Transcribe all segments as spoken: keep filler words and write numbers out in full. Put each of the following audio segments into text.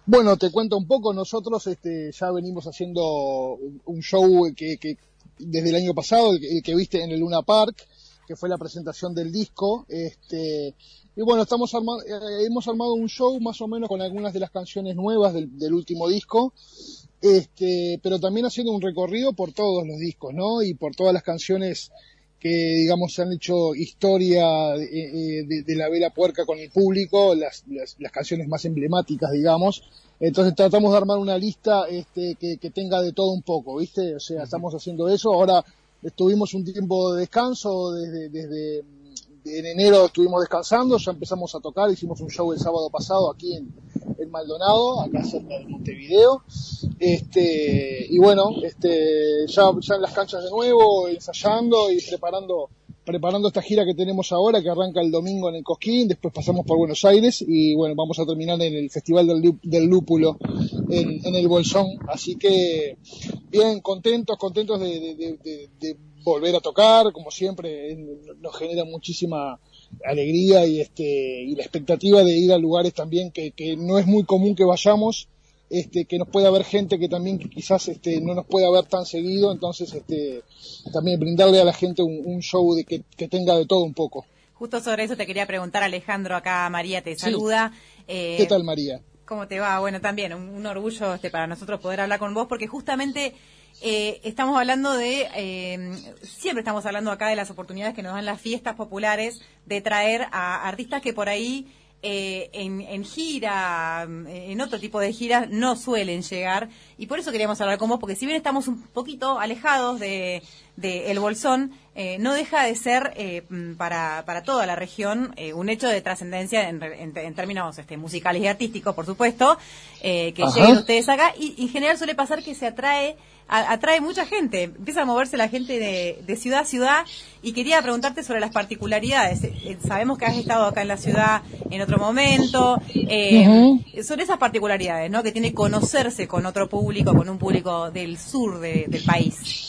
Bueno, te cuento un poco, nosotros este, ya venimos haciendo un show que, que desde el año pasado, el que, el que viste en el Luna Park, que fue la presentación del disco, este, y bueno, estamos arma, eh, hemos armado un show más o menos con algunas de las canciones nuevas del, del último disco, este, pero también haciendo un recorrido por todos los discos, ¿no? Y por todas las canciones que, digamos, han hecho historia de, de, de la Vela Puerca con el público, las, las, las canciones más emblemáticas, digamos. Entonces tratamos de armar una lista este, que, que tenga de todo un poco, ¿viste? O sea, uh-huh. Estamos haciendo eso. Ahora estuvimos un tiempo de descanso, desde, desde en enero estuvimos descansando, ya empezamos a tocar, hicimos un show el sábado pasado aquí en, en Maldonado, acá cerca de Montevideo, este, y bueno, este, ya, ya en las canchas de nuevo, ensayando y preparando, preparando esta gira que tenemos ahora, que arranca el domingo en el Cosquín, después pasamos por Buenos Aires y bueno, vamos a terminar en el Festival del, del Lúpulo en, en el Bolsón, así que bien, contentos, contentos de, de, de, de, de volver a tocar, como siempre, nos genera muchísima alegría y este y la expectativa de ir a lugares también que, que no es muy común que vayamos, este que nos pueda ver gente que también quizás este no nos pueda ver tan seguido, entonces este también brindarle a la gente un, un show de que, que tenga de todo un poco. Justo sobre eso te quería preguntar, Alejandro, acá María te saluda. Sí. Eh, ¿Qué tal, María? ¿Cómo te va? Bueno, también un, un orgullo este para nosotros poder hablar con vos, porque justamente eh, estamos hablando de, eh, siempre estamos hablando acá de las oportunidades que nos dan las fiestas populares de traer a artistas que por ahí eh, en, en gira, en otro tipo de giras, no suelen llegar, y por eso queríamos hablar con vos, porque si bien estamos un poquito alejados de, de El Bolsón, eh, no deja de ser eh, para, para toda la región eh, un hecho de trascendencia en, en, en términos este, musicales y artísticos, por supuesto, eh, que Ajá. lleguen ustedes acá, y en general suele pasar que se atrae a, atrae mucha gente, empieza a moverse la gente de, de ciudad a ciudad, y quería preguntarte sobre las particularidades. Eh, sabemos que has estado acá en la ciudad en otro momento, eh, uh-huh. sobre esas particularidades, ¿no? Que tiene que conocerse con otro público, con un público del sur de, del país.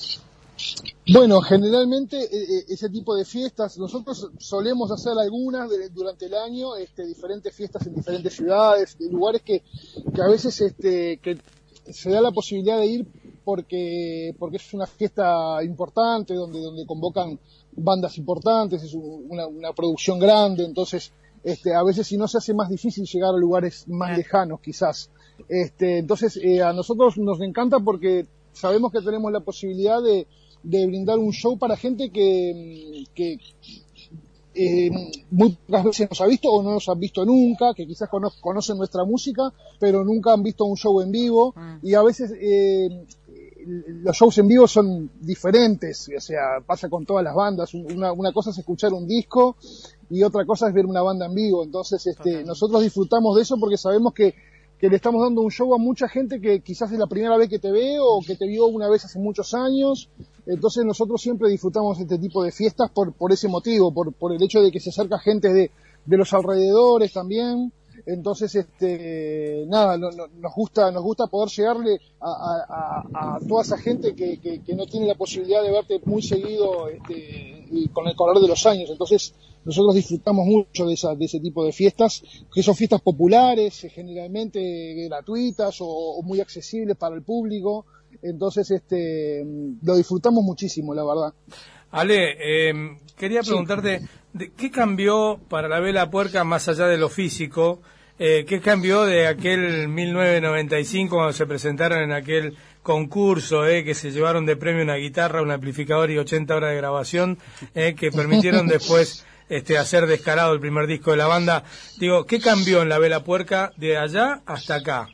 Bueno, generalmente eh, ese tipo de fiestas, nosotros solemos hacer algunas de, durante el año, este, diferentes fiestas en diferentes ciudades, de lugares que, que a veces este, que se da la posibilidad de ir porque porque es una fiesta importante, donde donde convocan bandas importantes, es una, una producción grande, entonces este, a veces si no se hace más difícil llegar a lugares más lejanos quizás. Este, entonces eh, a nosotros nos encanta porque sabemos que tenemos la posibilidad de de brindar un show para gente que, que eh, muy pocas veces nos ha visto o no nos han visto nunca, que quizás cono- conocen nuestra música, pero nunca han visto un show en vivo, mm. y a veces eh, los shows en vivo son diferentes, o sea, pasa con todas las bandas, una, una cosa es escuchar un disco y otra cosa es ver una banda en vivo, entonces este, nosotros disfrutamos de eso porque sabemos que que le estamos dando un show a mucha gente que quizás es la primera vez que te ve o que te vio una vez hace muchos años, entonces nosotros siempre disfrutamos este tipo de fiestas por por ese motivo, por por el hecho de que se acerca gente de de los alrededores también, entonces este nada, no, no, nos gusta nos gusta poder llegarle a, a, a, a toda esa gente que, que, que no tiene la posibilidad de verte muy seguido este, y con el correr de los años, entonces nosotros disfrutamos mucho de, esa, de ese tipo de fiestas, que son fiestas populares, generalmente gratuitas o, o muy accesibles para el público, entonces este lo disfrutamos muchísimo, la verdad. Ale, eh, quería preguntarte, sí. ¿de ¿qué cambió para la Vela Puerca más allá de lo físico? Eh, ¿Qué cambió de aquel mil novecientos noventa y cinco cuando se presentaron en aquel concurso, eh, que se llevaron de premio una guitarra, un amplificador y ochenta horas de grabación, eh, que permitieron después este, hacer Descarado el primer disco de la banda? Digo, ¿qué cambió en la Vela Puerca de allá hasta acá?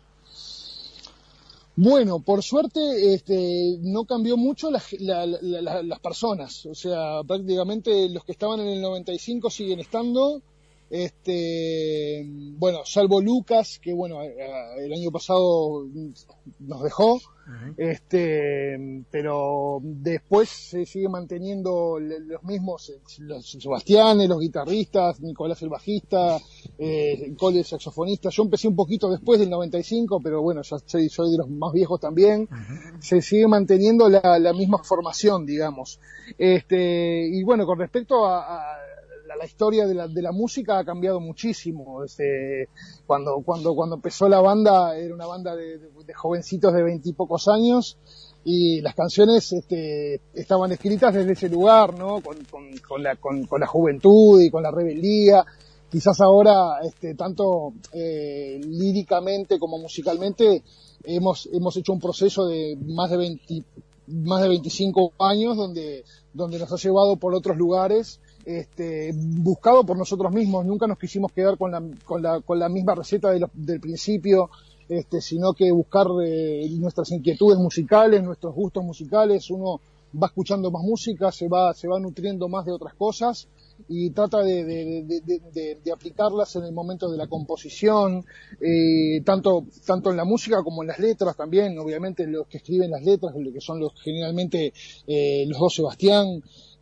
Bueno, por suerte este, no cambió mucho la, la, la, la, las personas, o sea, prácticamente los que estaban en el noventa y cinco siguen estando, este, bueno, salvo Lucas, que bueno, el año pasado nos dejó, uh-huh. este, pero después se sigue manteniendo los mismos, los Sebastianes, los guitarristas, Nicolás el bajista, eh, Cole el saxofonista. Yo empecé un poquito después del noventa y cinco, pero bueno, ya soy, soy de los más viejos también. Uh-huh. Se sigue manteniendo la, la misma formación, digamos. Este, y bueno, con respecto a, a la, la historia de la, de la música ha cambiado muchísimo. Este, cuando, cuando, cuando empezó la banda, era una banda de, de, de jovencitos de veintipocos años, y las canciones este, estaban escritas desde ese lugar, ¿no? Con, con, con, la, con, con la juventud y con la rebeldía. Quizás ahora, este, tanto eh, líricamente como musicalmente, hemos, hemos hecho un proceso de más de veinte, más de veinticinco años donde, donde nos ha llevado por otros lugares, este, buscado por nosotros mismos. Nunca nos quisimos quedar con la, con la, con la misma receta de los, del principio, este, sino que buscar eh, nuestras inquietudes musicales, nuestros gustos musicales. Uno va escuchando más música, se va, se va nutriendo más de otras cosas y trata de, de, de, de, de, de aplicarlas en el momento de la composición, eh, tanto, tanto en la música como en las letras también. Obviamente los que escriben las letras, que son los generalmente eh, los dos Sebastián,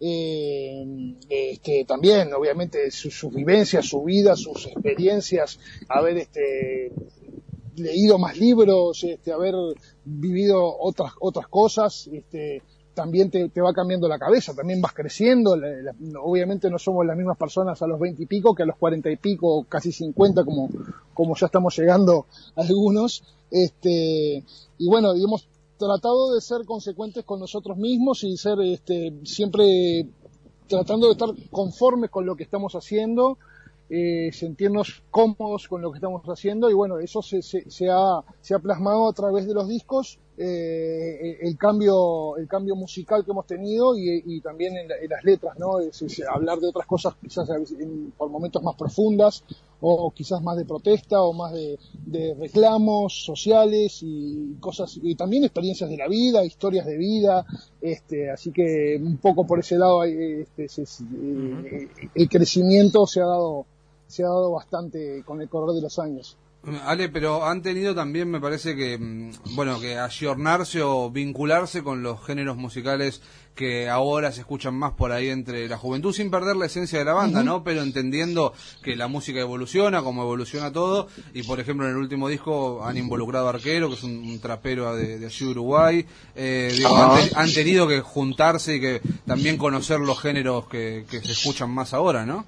eh, este, también obviamente sus, sus vivencias, su vida, sus experiencias, haber este leído más libros, este, haber vivido otras otras cosas, este, también te, te va cambiando la cabeza, también vas creciendo. La, la, obviamente no somos las mismas personas a los veinte y pico que a los cuarenta y pico, casi cincuenta, como, como ya estamos llegando algunos, este, y bueno, y hemos tratado de ser consecuentes con nosotros mismos y ser, este, siempre tratando de estar conformes con lo que estamos haciendo, eh, sentirnos cómodos con lo que estamos haciendo, y bueno, eso se, se, se, ha, se ha plasmado a través de los discos, eh, el cambio el cambio musical que hemos tenido, y, y también en, la, en las letras, ¿no? Es, es hablar de otras cosas quizás en, por momentos más profundas, o quizás más de protesta, o más de, de reclamos sociales y cosas, y también experiencias de la vida, historias de vida, este, así que un poco por ese lado este, es, es, eh, el crecimiento se ha dado se ha dado bastante con el correr de los años. Ale, pero han tenido también, me parece que, bueno, que ayornarse o vincularse con los géneros musicales que ahora se escuchan más por ahí entre la juventud, sin perder la esencia de la banda, uh-huh. ¿no? Pero entendiendo que la música evoluciona, como evoluciona todo, y por ejemplo en el último disco han involucrado a Arquero, que es un, un trapero de, de allí de Uruguay, eh, digo, uh-huh. han, te, han tenido que juntarse y que también conocer los géneros que, que se escuchan más ahora, ¿no?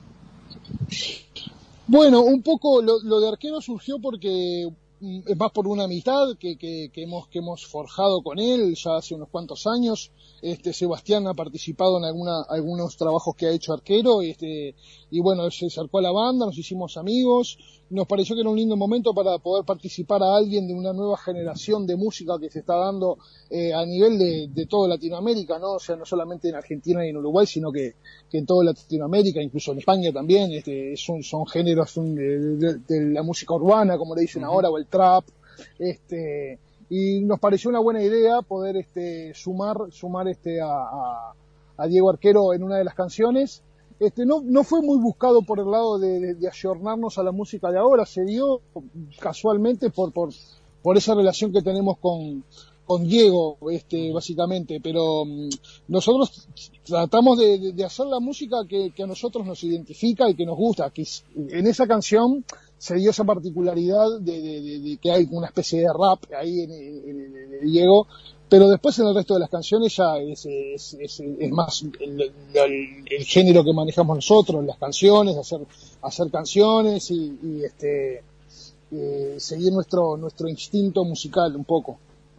Bueno, un poco lo, lo de Arquero surgió porque es más por una amistad que, que, que hemos que hemos forjado con él ya hace unos cuantos años. Este Sebastián ha participado en alguna algunos trabajos que ha hecho Arquero, y este y bueno, se acercó a la banda, nos hicimos amigos, nos pareció que era un lindo momento para poder participar a alguien de una nueva generación de música que se está dando eh, a nivel de, de toda Latinoamérica, ¿no? O sea, no solamente en Argentina y en Uruguay, sino que, que en toda Latinoamérica, incluso en España también. Este, son, son géneros son de, de, de la música urbana, como le dicen uh-huh. ahora, o el trap, este, y nos pareció una buena idea poder este, sumar, sumar este a, a, a Diego Arquero en una de las canciones. Este, no, no fue muy buscado por el lado de, de, de ayornarnos a la música de ahora, se dio casualmente por, por, por esa relación que tenemos con, con Diego, este, básicamente, pero um, nosotros tratamos de, de, de hacer la música que, que a nosotros nos identifica y que nos gusta, que en esa canción se dio esa particularidad de, de, de, de que hay una especie de rap ahí en, en, en, en Diego, pero después en el resto de las canciones ya es, es, es, es más el, el, el género que manejamos nosotros, las canciones, hacer, hacer canciones y, y este, eh, seguir nuestro, nuestro instinto musical un poco.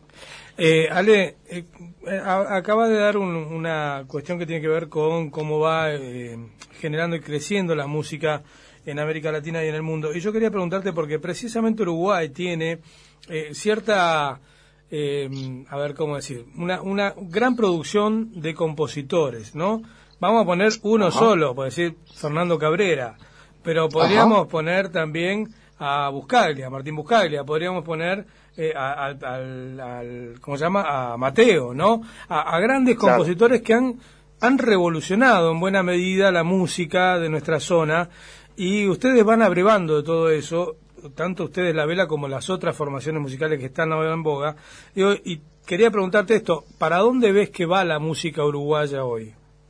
Eh, Ale, eh, acaba de dar un, una cuestión que tiene que ver con cómo va eh, generando y creciendo la música en América Latina y en el mundo. Y yo quería preguntarte, porque precisamente Uruguay tiene eh, cierta... Eh, a ver cómo decir, una, una gran producción de compositores, ¿no? Vamos a poner uno Ajá. solo, por decir Fernando Cabrera, pero podríamos Ajá. poner también a Buscaglia, a Martín Buscaglia, podríamos poner eh, a, a, al, al, ¿cómo se llama? A Mateo, ¿no? A, a grandes claro. compositores que han, han revolucionado en buena medida la música de nuestra zona, y ustedes van abrevando de todo eso, tanto ustedes la Vela como las otras formaciones musicales que están ahora en boga. Y, y quería preguntarte esto, ¿para dónde ves que va la música uruguaya hoy?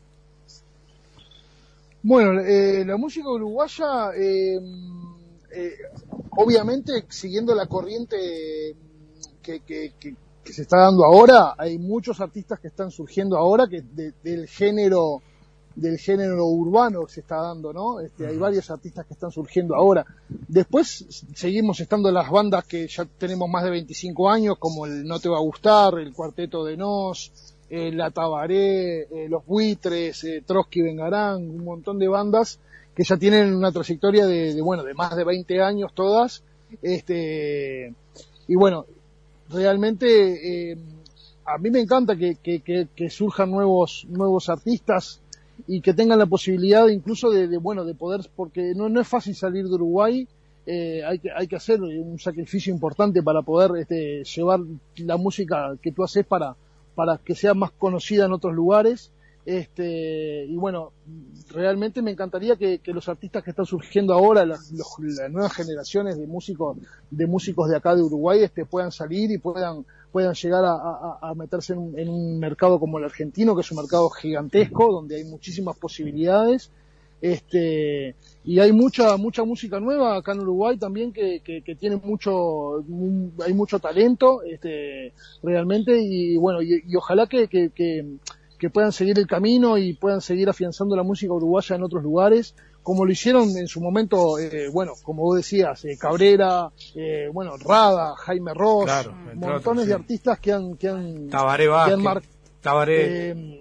Bueno, eh, la música uruguaya, eh, eh, obviamente siguiendo la corriente que, que, que, que se está dando ahora, hay muchos artistas que están surgiendo ahora que de, del género del género urbano que se está dando, ¿no? Este, hay varios artistas que están surgiendo ahora. Después seguimos estando las bandas que ya tenemos más de veinticinco años, como el No Te Va a Gustar, el Cuarteto de Nos, eh, La Tabaré, eh, Los Buitres, eh, Trotsky Vengarán, un montón de bandas que ya tienen una trayectoria de, de bueno, de más de veinte años todas. Este, y bueno, realmente eh, a mí me encanta que, que, que, que surjan nuevos nuevos artistas y que tengan la posibilidad incluso de, de bueno de poder, porque no no es fácil salir de Uruguay, eh, hay que hay que hacer un sacrificio importante para poder este, llevar la música que tú haces para para que sea más conocida en otros lugares. Este, y bueno, realmente me encantaría que, que los artistas que están surgiendo ahora, las, los, las nuevas generaciones de músicos, de músicos de acá de Uruguay, este, puedan salir y puedan, puedan llegar a, a, a meterse en un, en un mercado como el argentino, que es un mercado gigantesco, donde hay muchísimas posibilidades, este, y hay mucha, mucha música nueva acá en Uruguay también que, que, que tiene mucho, hay mucho talento, este, realmente, y bueno, y, y ojalá que, que, que que puedan seguir el camino y puedan seguir afianzando la música uruguaya en otros lugares, como lo hicieron en su momento, eh, bueno, como vos decías, eh, Cabrera, eh, bueno, Rada, Jaime Ross, claro, montones otros, sí. de artistas que han, que han, Tabaré Vázquez, mar... Tabaré, eh,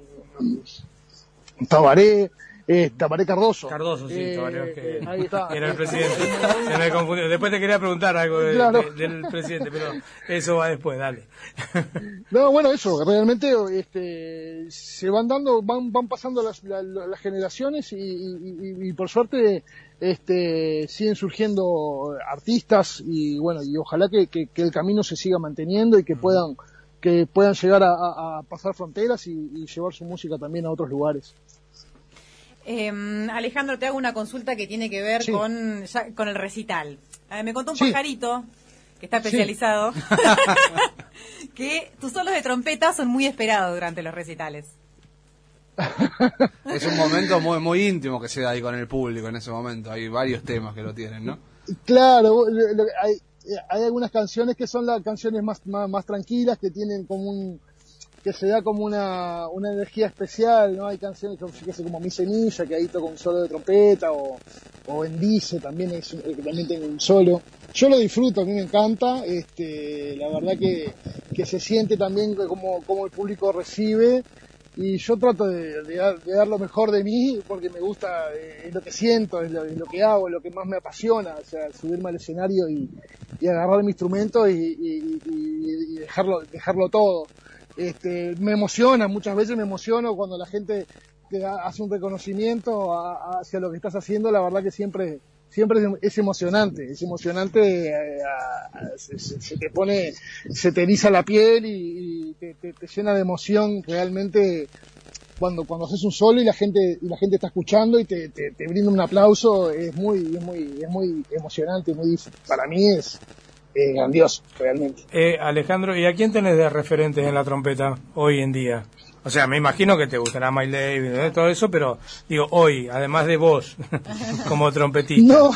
Tabaré, eh, Tabaré Cardoso. Cardoso, sí, eh, Tabaré Vázquez, eh, ahí está. era el presidente. Se me confundió. Después te quería preguntar algo de, Claro. de, del presidente, pero eso va después, dale. No, bueno, eso, realmente este, se van dando, van van pasando las, las, las generaciones y, y, y por suerte este, siguen surgiendo artistas y bueno, y ojalá que, que, que el camino se siga manteniendo y que puedan que puedan llegar a, a, a pasar fronteras y, y llevar su música también a otros lugares. Eh, Alejandro, te hago una consulta que tiene que ver Sí. con, ya, con el recital. A ver, me contó un Sí. pajarito que está especializado que tus solos de trompeta son muy esperados durante los recitales. Es un momento muy muy íntimo que se da ahí con el público en ese momento. Hay varios temas que lo tienen, ¿no? Claro, lo- lo- hay, hay algunas canciones que son las canciones más, más, más tranquilas, que tienen como un, que se da como una, una energía especial, ¿no? Hay canciones como, yo qué sé, como Mi Semilla, que ahí toca un solo de trompeta, o, o Bendice, también es, un- que también tiene un solo. Yo lo disfruto, a mí me encanta, este, la verdad que, que se siente también como, como el público recibe, y yo trato de, de dar, de dar lo mejor de mí, porque me gusta, eh, es lo que siento, es lo, es lo que hago, es lo que más me apasiona, o sea, subirme al escenario y, y agarrar mi instrumento y, y, y- y dejarlo, dejarlo todo. Este, me emociona, muchas veces me emociono cuando la gente te da- hace un reconocimiento a- a- hacia lo que estás haciendo, la verdad que siempre siempre es, es emocionante, es emocionante, eh, a- a- se, se- se te pone, se te eriza la piel y, y te, te- te llena de emoción realmente cuando cuando haces un solo y la gente y la gente está escuchando y te, te, te brinda un aplauso, es muy es muy es muy emocionante, muy para mí es eh, grandioso realmente. Eh, Alejandro, ¿y a quién tenés de referentes en la trompeta hoy en día? O sea, me imagino que te gustará Miles Davis, ¿eh? Todo eso, pero digo, hoy, además de vos, como trompetista. No,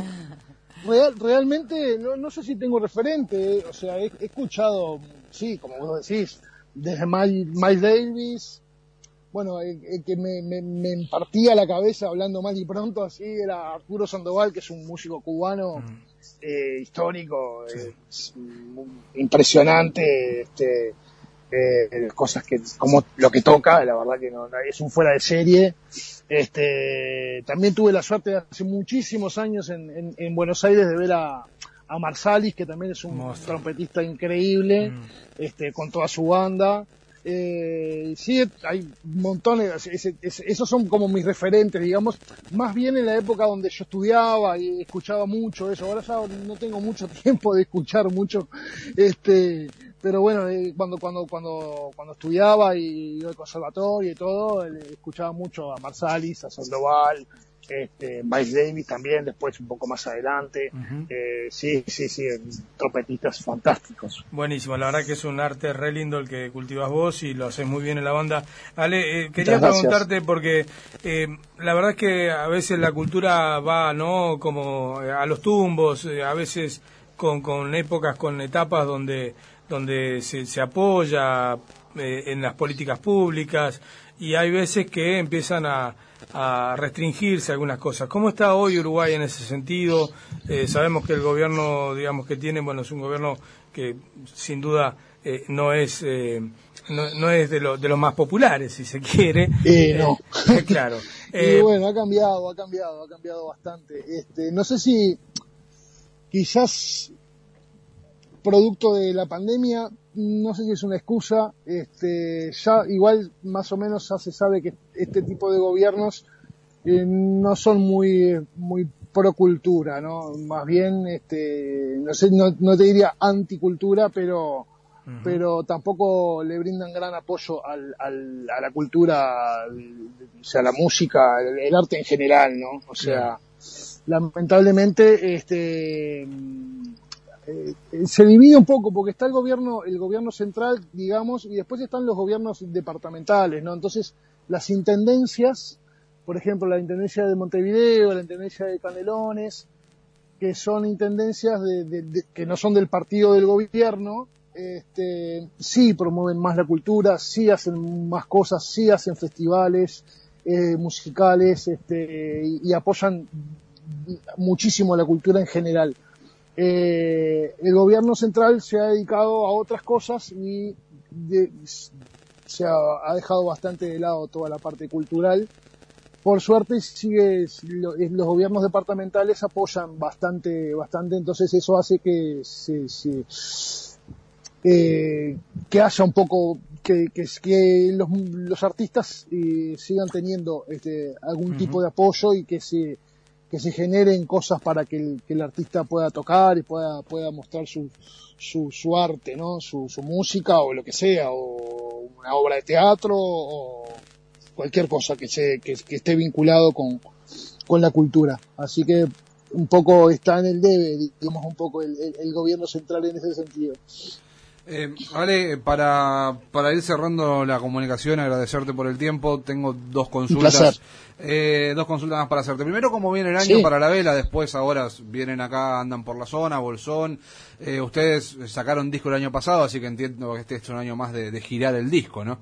real, realmente no, no sé si tengo referente, eh, o sea, he, he escuchado, sí, como vos decís, desde Miles, Miles Davis, bueno, el, el que me, me, me partía la cabeza hablando mal y pronto así era Arturo Sandoval, que es un músico cubano Mm. eh, histórico, eh, es, mm, impresionante, este, eh, cosas que, como lo que toca, la verdad que no, es un fuera de serie. Este, también tuve la suerte de hace muchísimos años en, en, en Buenos Aires de ver a, a Marsalis, que también es un Monstruo. trompetista increíble, Mm. este, con toda su banda. Eh, sí, hay montones, ese- ese- esos son como mis referentes, digamos, más bien en la época donde yo estudiaba y escuchaba mucho eso. Ahora ya no tengo mucho tiempo de escuchar mucho, este, pero bueno, eh, cuando cuando cuando cuando estudiaba y iba al conservatorio y todo, eh, escuchaba mucho a Marsalis, a Sandoval, este, Miles Davis también, después un poco más adelante. Ujú. Eh, sí, sí, sí, trompetistas fantásticos. Buenísimo, la verdad que es un arte re lindo el que cultivas vos y lo haces muy bien en la banda. Ale, eh, quería Muchas gracias. preguntarte porque eh, la verdad es que a veces la cultura va, ¿no? Como eh, a los tumbos, eh, a veces con, con épocas, con etapas donde donde se, se apoya eh, en las políticas públicas, y hay veces que empiezan a, a restringirse algunas cosas. ¿Cómo está hoy Uruguay en ese sentido? Eh, sabemos que el gobierno, digamos, que tiene, bueno, es un gobierno que sin duda eh, no es eh, no, no es de, lo, de los más populares, si se quiere. Eh, no. Eh, claro. Eh, y bueno, ha cambiado, ha cambiado, ha cambiado bastante. Este, no sé si quizás producto de la pandemia, no sé si es una excusa, este, ya igual más o menos ya se sabe que este tipo de gobiernos eh, no son muy muy pro cultura, ¿no? Más bien, este, no sé, no, no te diría anticultura, pero uh-huh. pero tampoco le brindan gran apoyo al, al, a la cultura, o sea, la música, el, el arte en general, ¿no? O sea, yeah. lamentablemente, este Eh, se divide un poco porque está el gobierno el gobierno central, digamos, y después están los gobiernos departamentales, ¿no? Entonces las intendencias, por ejemplo la intendencia de Montevideo, la intendencia de Canelones, que son intendencias de, de, de, que no son del partido del gobierno, este, sí promueven más la cultura, sí hacen más cosas, sí hacen festivales eh, musicales, este, y, y apoyan muchísimo la cultura en general. Eh, el gobierno central se ha dedicado a otras cosas y de, se ha, ha dejado bastante de lado toda la parte cultural. Por suerte sigue lo, los gobiernos departamentales apoyan bastante, bastante, entonces eso hace que se, se eh, que haya un poco que, que, que los, los artistas eh, sigan teniendo este, algún uh-huh. tipo de apoyo y que se que se generen cosas para que el, que el artista pueda tocar y pueda pueda mostrar su su, su arte, ¿no? Su, su música o lo que sea, o una obra de teatro o cualquier cosa que se que, que esté vinculado con con la cultura. Así que un poco está en el debe, digamos, un poco el, el, el gobierno central en ese sentido. Eh, Ale, para, para ir cerrando la comunicación, agradecerte por el tiempo. Tengo dos consultas, eh, dos consultas más para hacerte. Primero, ¿cómo viene el año sí. para la vela? Después, ahora vienen acá, andan por la zona, Bolsón. Eh, ustedes sacaron disco el año pasado, así que entiendo que este es un año más de, de girar el disco, ¿no?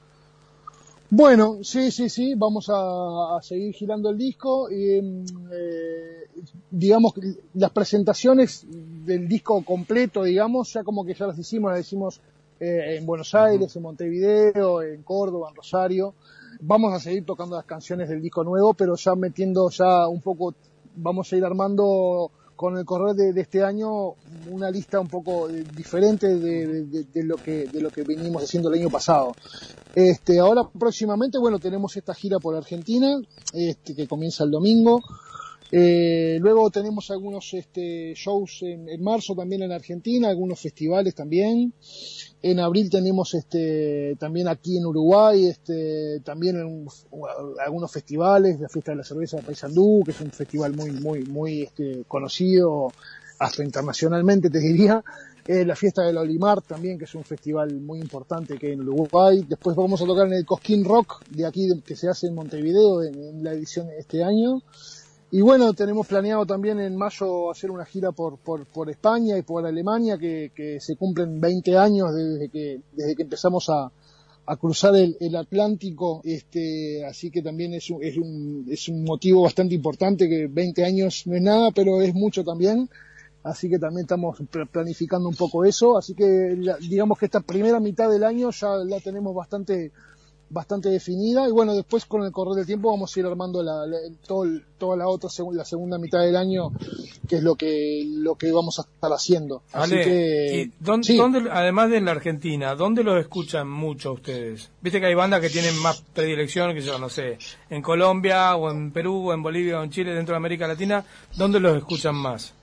Bueno, sí, sí, sí, vamos a, a seguir girando el disco y eh, digamos que las presentaciones del disco completo, digamos, ya como que ya las hicimos, las hicimos eh, en Buenos Aires, en Montevideo, en Córdoba, en Rosario. Vamos a seguir tocando las canciones del disco nuevo, pero ya metiendo ya un poco, vamos a ir armando con el correr de, de este año una lista un poco diferente de, de, de lo que de lo que venimos haciendo el año pasado. Este, ahora próximamente, bueno, tenemos esta gira por Argentina, este, que comienza el domingo. Eh, luego tenemos algunos este, shows en, en marzo también en Argentina, algunos festivales también. En abril tenemos este, también aquí en Uruguay, este, también en un, algunos festivales, la Fiesta de la Cerveza de Paysandú, que es un festival muy, muy, muy este, conocido, hasta internacionalmente te diría. Eh, la Fiesta del Olimar también, que es un festival muy importante que hay en Uruguay. Después vamos a tocar en el Cosquín Rock de aquí, que se hace en Montevideo, en, en la edición de este año. Y bueno, tenemos planeado también en mayo hacer una gira por por, por España y por Alemania, que, que se cumplen veinte años desde que desde que empezamos a, a cruzar el, el Atlántico, este, así que también es un, es un es un motivo bastante importante, que veinte años no es nada, pero es mucho también. Así que también estamos planificando un poco eso, así que la, digamos que esta primera mitad del año ya la tenemos bastante bastante definida, y bueno, después con el correr del tiempo vamos a ir armando la, la, todo, toda la otra la segunda mitad del año, que es lo que lo que vamos a estar haciendo. Así Ale, que ¿y dónde, sí. dónde, además de en la Argentina, dónde los escuchan mucho ustedes? Viste que hay bandas que tienen más predilección, que yo no sé, en Colombia o en Perú o en Bolivia o en Chile, dentro de América Latina, ¿dónde los escuchan más?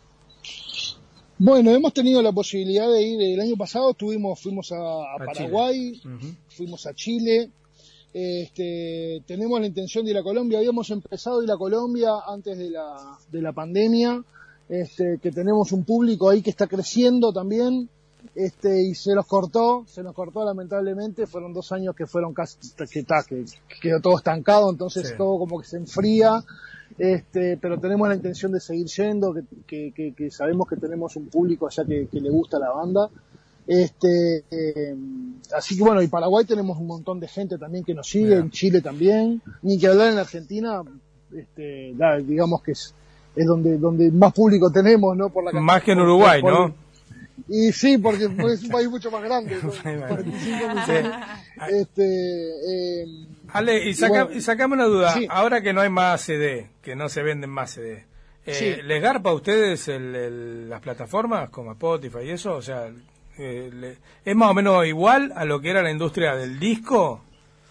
Bueno, hemos tenido la posibilidad de ir, el año pasado tuvimos, fuimos a, a, a Paraguay, uh-huh. fuimos a Chile. Este, tenemos la intención de ir a Colombia, habíamos empezado a ir a Colombia antes de la, de la pandemia, este, que tenemos un público ahí que está creciendo también, este, y se nos cortó, se nos cortó lamentablemente, fueron dos años que fueron casi, que, que, que quedó todo estancado, entonces sí. todo como que se enfría, este, pero tenemos la intención de seguir yendo, que, que, que, que sabemos que tenemos un público allá que, que le gusta la banda. Este, eh, así que bueno, y Paraguay tenemos un montón de gente también que nos sigue, Mira. en Chile también, ni que hablar en Argentina, este, la, digamos que es, es donde, donde más público tenemos, ¿no? Por la Más que en Uruguay, por, ¿no? Y sí, porque es un país mucho más grande, ¿no? cuarenta y cinco millones. Este, eh, Ale, y, saca, bueno, y sacame una duda, sí. ahora que no hay más C D, que no se venden más C D, eh, Sí. ¿les garpa a ustedes el, el, las plataformas como Spotify y eso? O sea, eh, le, ¿es más o menos igual a lo que era la industria del disco?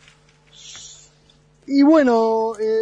Y bueno, eh,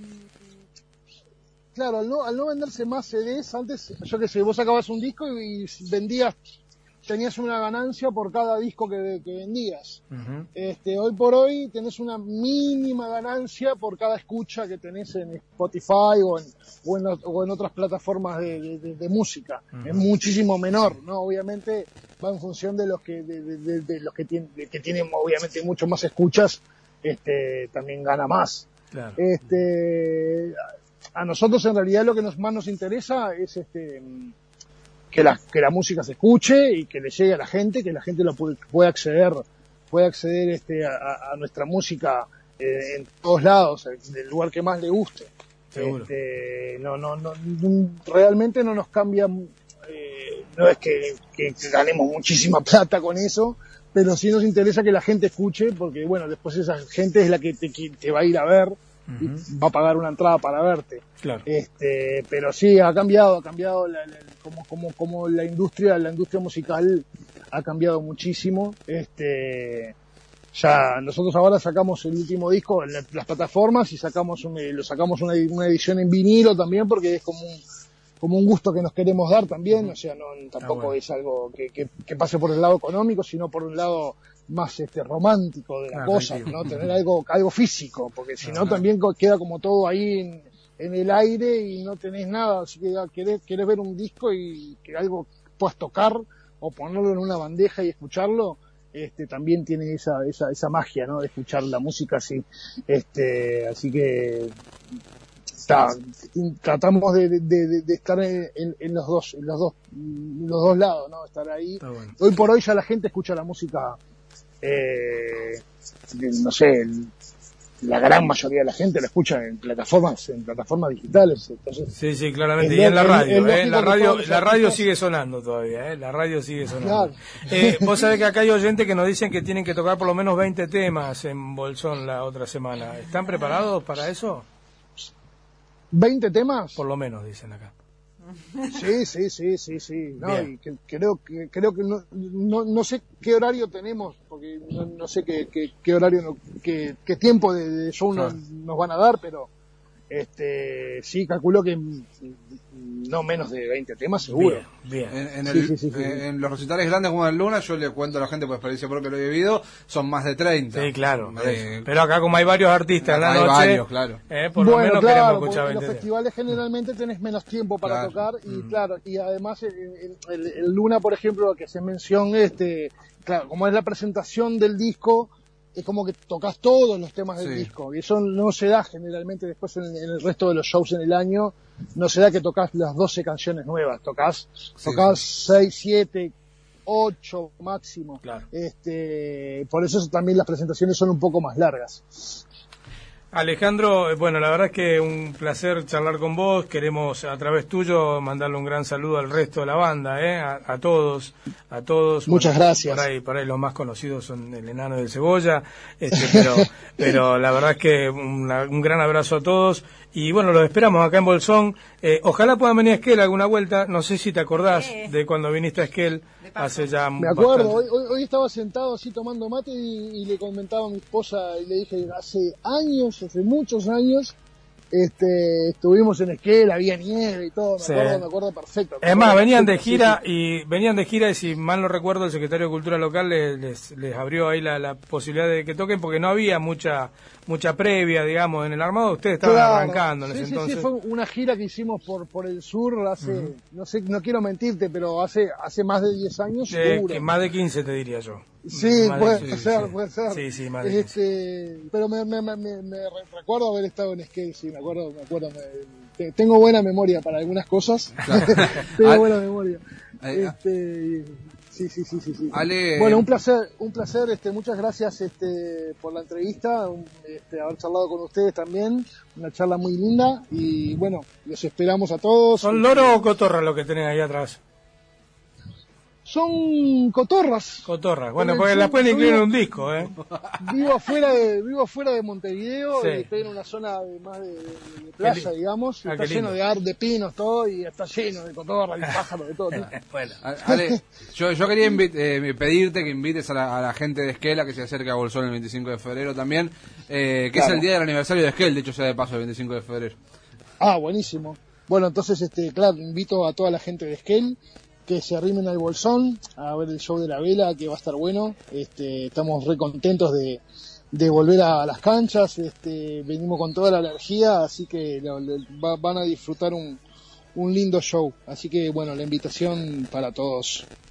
claro, al no, al no venderse más C Ds, antes, yo qué sé, vos sacabas un disco y, y vendías, tenías una ganancia por cada disco que, que vendías. Uh-huh. Este, hoy por hoy tenés una mínima ganancia por cada escucha que tenés en Spotify o en, o en, o en otras plataformas de, de, de, de música. Uh-huh. Es muchísimo menor, ¿no? Obviamente va en función de los que, de, de, de, de los que tienen, que tienen obviamente mucho más escuchas, este, también gana más. Claro. Este, a nosotros en realidad lo que nos, más nos interesa es este, que la, que la música se escuche y que le llegue a la gente, que la gente lo puede, pueda acceder, pueda acceder este, a, a nuestra música eh, en todos lados, del lugar que más le guste. Seguro. Este, no, no, no, realmente no nos cambia, eh, no es que, que, que ganemos muchísima plata con eso, pero sí nos interesa que la gente escuche, porque bueno, después esa gente es la que te, que te va a ir a ver, uh-huh. y va a pagar una entrada para verte. Claro. Este, pero sí, ha cambiado, ha cambiado la, la, como, como, como la industria, la industria musical ha cambiado muchísimo. Este, ya nosotros ahora sacamos el último disco en la, las plataformas y sacamos un, lo sacamos una, una edición en vinilo también, porque es como un, como un gusto que nos queremos dar también, o sea, no, tampoco ah, bueno. es algo que, que, que pase por el lado económico, sino por un lado más este romántico de la ah, cosa, ¿no? Tener algo, algo físico, porque si ah, no, no también queda como todo ahí en, en el aire y no tenés nada, así que querés, querés ver un disco y que algo puedas tocar o ponerlo en una bandeja y escucharlo, este, también tiene esa, esa, esa magia, ¿no? De escuchar la música así, este, así que Está, tratamos de, de, de, de estar en, en, en los dos, en los dos, en los dos lados, ¿no? Estar ahí. Bueno. Hoy por hoy ya la gente escucha la música, eh, no sé, el, la gran mayoría de la gente la escucha en plataformas, en plataformas digitales. Entonces, sí, sí, claramente. Y en la radio, ¿eh? La radio, la radio sigue sonando todavía, ¿eh? La radio sigue sonando. Claro. Eh, vos sabés que acá hay oyentes que nos dicen que tienen que tocar por lo menos veinte temas en Bolsón la otra semana. ¿Están preparados para eso? ¿veinte temas? Por lo menos, dicen acá. Sí, sí, sí, sí, sí. No, y que, creo que creo que no, no, no sé qué horario tenemos, porque no, no sé qué, qué, qué horario, no, qué, qué tiempo de, de show nos, nos van a dar, pero este sí, calculo que no menos de veinte temas, seguro. Bien, bien. En, en, el, sí, sí, sí, sí. en los recitales grandes como en Luna, yo le cuento a la gente por experiencia propia lo he vivido, son más de treinta. Sí, claro. Eh, pero acá como hay varios artistas en la hay noche, varios, claro. Eh, por bueno, lo menos claro, queremos escuchar en los veinte festivales generalmente tenés menos tiempo para claro. tocar y Mm. claro, y además el, el, el Luna, por ejemplo, que se menciona, este, claro, como es la presentación del disco, es como que tocas todos los temas del sí. disco y eso no se da generalmente después en, en el resto de los shows en el año, no se da que tocas las doce canciones nuevas, tocas sí, tocas sí. seis, siete, ocho máximo. Claro. Este, por eso también las presentaciones son un poco más largas. Alejandro, bueno, la verdad es que un placer charlar con vos. Queremos a través tuyo mandarle un gran saludo al resto de la banda, ¿eh? a, a todos, a todos. Muchas bueno, gracias. Por ahí, por ahí los más conocidos son el Enano del Cebolla, este, pero, pero la verdad es que una, un gran abrazo a todos. Y bueno, los esperamos acá en Bolsón. Eh, ojalá puedan venir a Esquel alguna vuelta. No sé si te acordás sí. de cuando viniste a Esquel hace ya Me acuerdo, hoy, hoy, hoy estaba sentado así tomando mate y, y le comentaba a mi esposa y le dije, hace años, hace muchos años, este, estuvimos en Esquel, había nieve y todo, me sí. acuerdo, me acuerdo perfecto. Me es más, venían perfecto, de gira sí, sí. y venían de gira y si mal no recuerdo el secretario de Cultura local les, les, les abrió ahí la, la posibilidad de que toquen porque no había mucha mucha previa, digamos, en el armado. Ustedes estaban claro. arrancando en sí, ese sí, entonces. Sí, fue una gira que hicimos por por el sur hace, uh-huh. no sé, no quiero mentirte, pero hace hace más de diez años eh, seguro. Que más de quince te diría yo. Sí, más puede de, ser, sí, puede ser. Sí, sí, más de este, pero me, me, me, me, me recuerdo haber estado en skate, sí, me acuerdo, me acuerdo. Me, tengo buena memoria para algunas cosas. Claro. Tengo buena memoria. Eh, Este, sí, sí, sí, sí, sí. Ale, bueno, un placer, un placer, este, muchas gracias este, por la entrevista, un, este, haber charlado con ustedes también, una charla muy linda y bueno, los esperamos a todos. ¿Son loro o cotorra lo que tenés ahí atrás? Son cotorras. Cotorras, bueno, porque las pueden incluir en un disco, ¿eh? Vivo afuera de, vivo afuera de Montevideo, Sí. y estoy en una zona de, más de, de, de playa, digamos, y Ah, está qué lleno lindo. de ar, de pinos, todo, y está lleno de cotorras y pájaros, de todo. ¿no? Bueno. Ale, yo, yo quería invi- eh, pedirte que invites a la, a la gente de Esquel a que se acerque a Bolsón el veinticinco de febrero también, eh, que Claro. es el día del aniversario de Esquel, de hecho sea de paso el veinticinco de febrero. Ah, buenísimo. Bueno, entonces, este, claro, invito a toda la gente de Esquel que se arrimen al Bolsón a ver el show de la vela, que va a estar bueno. Este, estamos re contentos de, de volver a las canchas, este, venimos con toda la energía, así que lo- lo- va- van a disfrutar un, un lindo show. Así que, bueno, la invitación para todos.